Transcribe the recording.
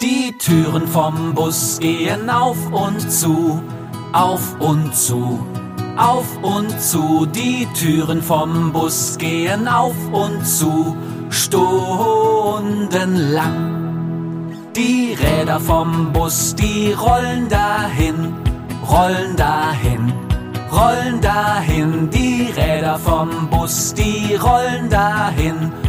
Die Türen vom Bus gehen auf und zu, auf und zu, auf und zu. Die Türen vom Bus gehen auf und zu, stundenlang. Die Räder vom Bus, die rollen dahin, rollen dahin, rollen dahin. Die Räder vom Bus, die rollen dahin,